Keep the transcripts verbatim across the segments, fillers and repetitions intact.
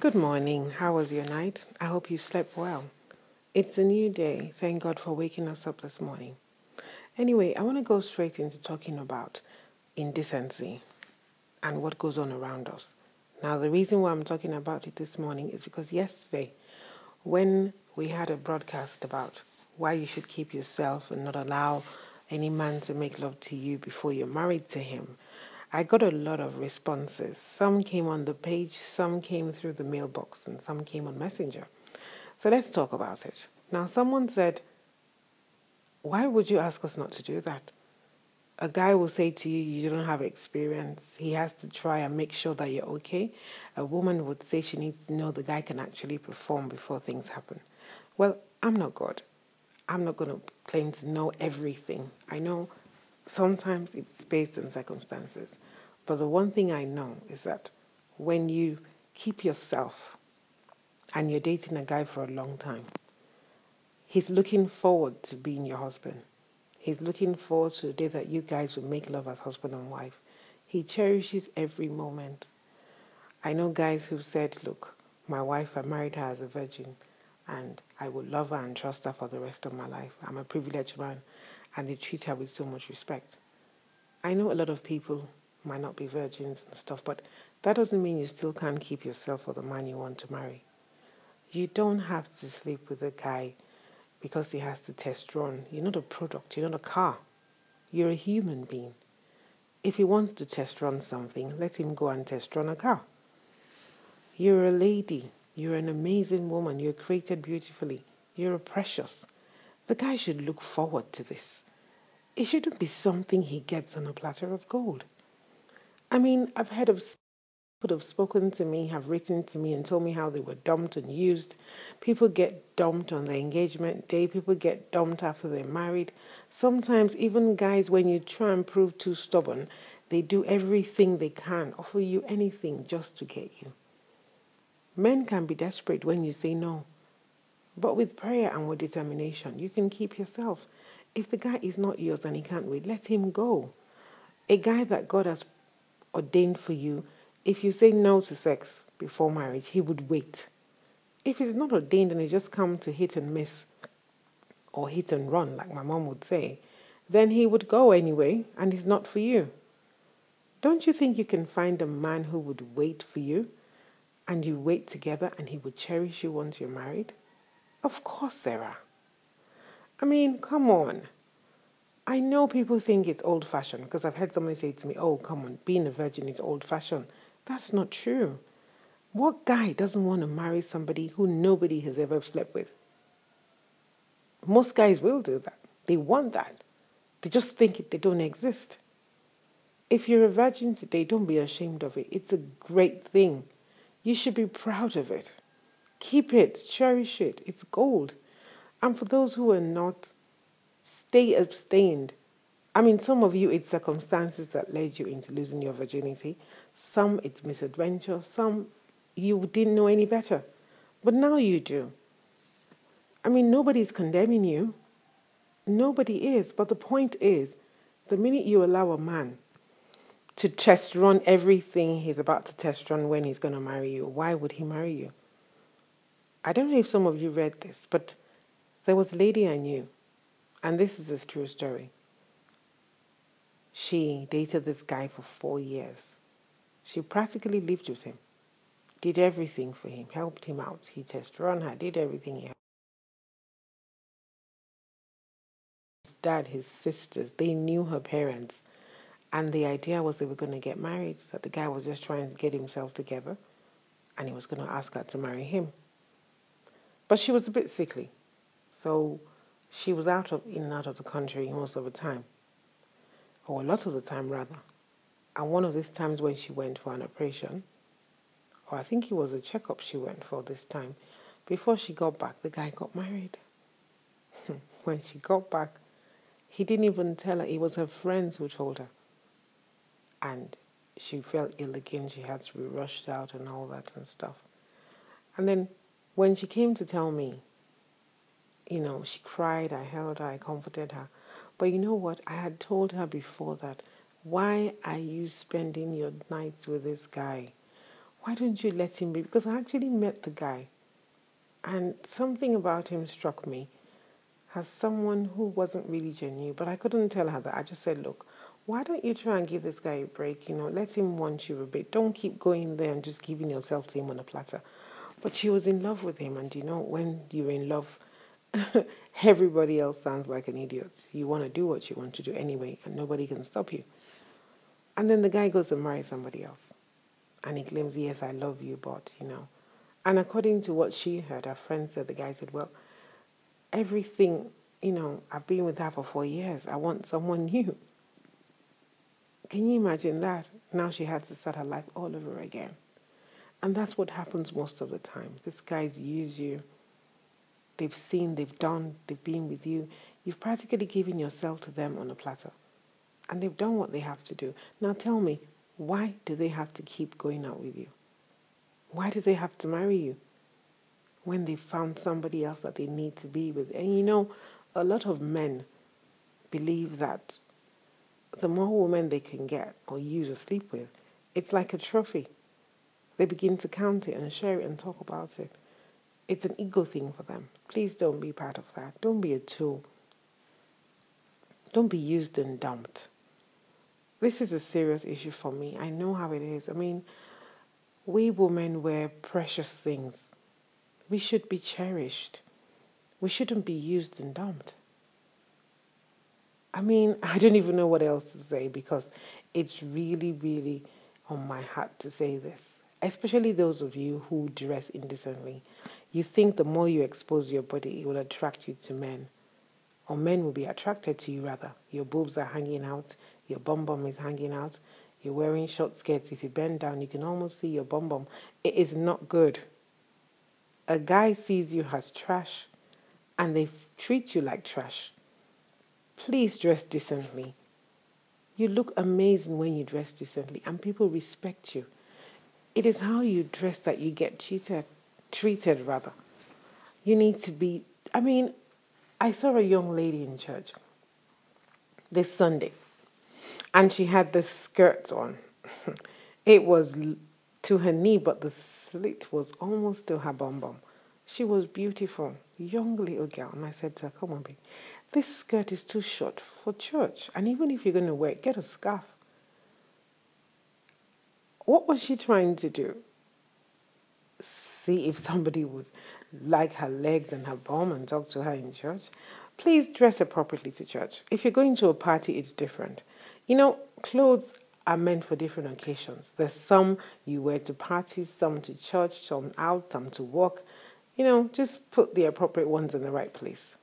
Good morning. How was your night? I hope you slept well. It's a new day. Thank God for waking us up this morning. Anyway, I want to go straight into talking about indecency and what goes on around us. Now, the reason why I'm talking about it this morning is because yesterday, when we had a broadcast about why you should keep yourself and not allow any man to make love to you before you're married to him, I got a lot of responses. Some came on the page, some came through the mailbox, and some came on Messenger. So let's talk about it. Now, someone said, why would you ask us not to do that? A guy will say to you, you don't have experience. He has to try and make sure that you're okay. A woman would say she needs to know the guy can actually perform before things happen. Well, I'm not God. I'm not going to claim to know everything. I know sometimes it's based on circumstances. But the one thing I know is that when you keep yourself and you're dating a guy for a long time, he's looking forward to being your husband. He's looking forward to the day that you guys will make love as husband and wife. He cherishes every moment. I know guys who've said, look, my wife, I married her as a virgin, and I will love her and trust her for the rest of my life. I'm a privileged man, and they treat her with so much respect. I know a lot of people might not be virgins and stuff, but that doesn't mean you still can't keep yourself for the man you want to marry. You don't have to sleep with a guy because he has to test run. You're not a product, you're not a car. You're a human being. If he wants to test run something, let him go and test run a car. You're a lady. You're an amazing woman. You're created beautifully. You're precious. The guy should look forward to this. It shouldn't be something he gets on a platter of gold. I mean, I've heard of people have spoken to me, have written to me and told me how they were dumped and used. People get dumped on their engagement day. People get dumped after they're married. Sometimes even guys, when you try and prove too stubborn, they do everything they can, offer you anything just to get you. Men can be desperate when you say no. But with prayer and with determination, you can keep yourself. If the guy is not yours and he can't wait, let him go. A guy that God has ordained for you, if you say no to sex before marriage, he would wait. If it's not ordained and it's just come to hit and miss or hit and run, like my mom would say, then he would go anyway and it's not for you. Don't you think you can find a man who would wait for you and you wait together and he would cherish you once you're married? Of course there are. I mean, come on. I know people think it's old-fashioned because I've had somebody say to me, oh, come on, being a virgin is old-fashioned. That's not true. What guy doesn't want to marry somebody who nobody has ever slept with? Most guys will do that. They want that. They just think it, they don't exist. If you're a virgin today, don't be ashamed of it. It's a great thing. You should be proud of it. Keep it, cherish it. It's gold. And for those who are not, stay abstained. I mean, some of you, it's circumstances that led you into losing your virginity. Some, it's misadventure. Some, you didn't know any better. But now you do. I mean, nobody's condemning you. Nobody is. But the point is, the minute you allow a man to test run everything he's about to test run when he's going to marry you, why would he marry you? I don't know if some of you read this, but there was a lady I knew, and this is a true story. She dated this guy for four years. She practically lived with him, did everything for him, helped him out. He test run her, did everything he had. His dad, his sisters, they knew her parents. And the idea was they were going to get married, that the guy was just trying to get himself together and he was going to ask her to marry him. But she was a bit sickly. So she was out of in and out of the country most of the time, or a lot of the time rather. And one of these times when she went for an operation, or I think it was a checkup she went for this time, before she got back, the guy got married. When she got back, he didn't even tell her. It was her friends who told her. And she felt ill again. She had to be rushed out and all that and stuff. And then when she came to tell me, you know, she cried, I held her, I comforted her. But you know what? I had told her before that, why are you spending your nights with this guy? Why don't you let him be? Because I actually met the guy, and something about him struck me as someone who wasn't really genuine, but I couldn't tell her that. I just said, look, why don't you try and give this guy a break? You know, let him want you a bit. Don't keep going there and just giving yourself to him on a platter. But she was in love with him, and you know, when you're in love, everybody else sounds like an idiot. You want to do what you want to do anyway, and nobody can stop you. And then the guy goes and marries somebody else. And he claims, yes, I love you, but, you know. And according to what she heard, her friend said, the guy said, well, everything, you know, I've been with her for four years. I want someone new. Can you imagine that? Now she had to start her life all over again. And that's what happens most of the time. These guys use you. They've seen, they've done, they've been with you. You've practically given yourself to them on a platter. And they've done what they have to do. Now tell me, why do they have to keep going out with you? Why do they have to marry you when they've found somebody else that they need to be with? And you know, a lot of men believe that the more women they can get or use or sleep with, it's like a trophy. They begin to count it and share it and talk about it. It's an ego thing for them. Please don't be part of that. Don't be a tool. Don't be used and dumped. This is a serious issue for me. I know how it is. I mean, we women wear precious things. We should be cherished. We shouldn't be used and dumped. I mean, I don't even know what else to say because it's really, really on my heart to say this. Especially those of you who dress indecently. You think the more you expose your body, it will attract you to men. Or men will be attracted to you rather. Your boobs are hanging out. Your bum bum is hanging out. You're wearing short skirts. If you bend down, you can almost see your bum bum. It is not good. A guy sees you as trash and they treat you like trash. Please dress decently. You look amazing when you dress decently and people respect you. It is how you dress that you get treated, treated rather. You need to be, I mean, I saw a young lady in church this Sunday and she had this skirt on. It was to her knee, but the slit was almost to her bum bum. She was beautiful, young little girl. And I said to her, come on, babe, this skirt is too short for church. And even if you're going to wear it, get a scarf. What was she trying to do? See if somebody would like her legs and her bum and talk to her in church? Please dress appropriately to church. If you're going to a party, it's different. You know, clothes are meant for different occasions. There's some you wear to parties, some to church, some out, some to work. You know, just put the appropriate ones in the right place.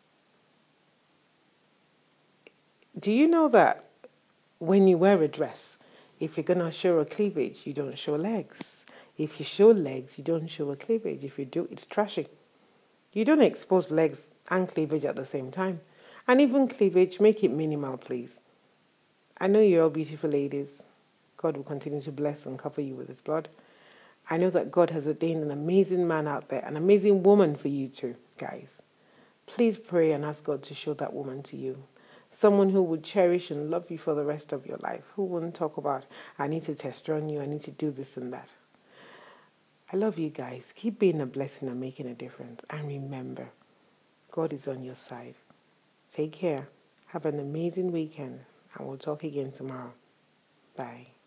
Do you know that when you wear a dress, if you're going to show a cleavage, you don't show legs. If you show legs, you don't show a cleavage. If you do, it's trashy. You don't expose legs and cleavage at the same time. And even cleavage, make it minimal, please. I know you're all beautiful ladies. God will continue to bless and cover you with his blood. I know that God has ordained an amazing man out there, an amazing woman for you too, guys. Please pray and ask God to show that woman to you. Someone who would cherish and love you for the rest of your life. Who wouldn't talk about, I need to test run you, I need to do this and that. I love you guys. Keep being a blessing and making a difference. And remember, God is on your side. Take care. Have an amazing weekend. And we'll talk again tomorrow. Bye.